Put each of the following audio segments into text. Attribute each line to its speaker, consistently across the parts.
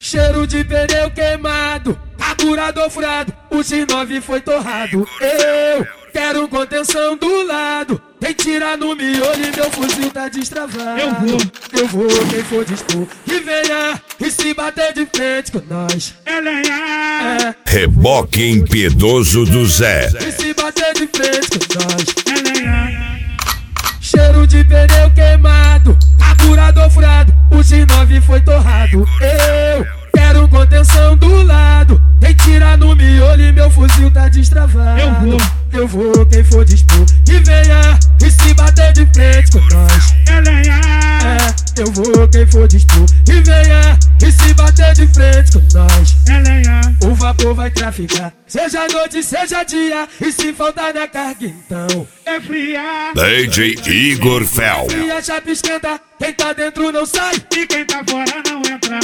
Speaker 1: Cheiro de pneu queimado, carburador furado, o X9 foi torrado. Eu quero contenção do lado, quem tira no miolo e meu fuzil tá destravado. Eu vou, quem for dispor, que venha e se bater de frente com nós.
Speaker 2: Reboque impiedoso do Zé.
Speaker 1: E se bater de frente com nós. Cheiro de pneu queimado, carburador furado, o X9 foi torrado. Eu quero contenção do lado, quem tira no miolo e meu fuzil tá destravado. Eu vou, quem for dispor, que venha e se bater de frente com nós. Eu vou, quem for dispor, que venha e se bater de frente com nós. O vapor vai traficar, seja noite, seja dia, e se faltar na carga então
Speaker 3: É fria.
Speaker 2: DJ Igor Fel.
Speaker 1: e a chapa esquenta, quem tá dentro não sai.
Speaker 3: E quem tá fora não entra.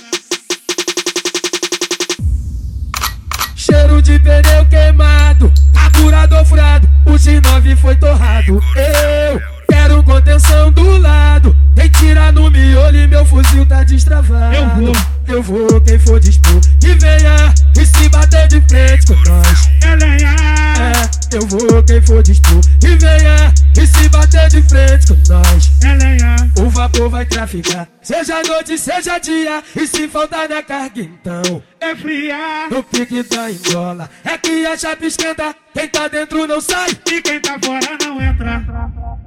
Speaker 1: Cheiro de pneu queimado, carburador furado, o X9 foi torrado. Eu quero contenção do lado, quem tira no miolo e meu fuzil tá destravado. Eu vou, quem for dispor, que venha e se bater de frente com nós. Eu vou, quem for dispor, que venha e se bater de frente com nós. O vapor vai traficar, seja noite, seja dia, e se faltar na carga então
Speaker 3: É fria.
Speaker 1: no pique da engola, é que a chapa esquenta, quem tá dentro não sai.
Speaker 3: E quem tá fora não entra.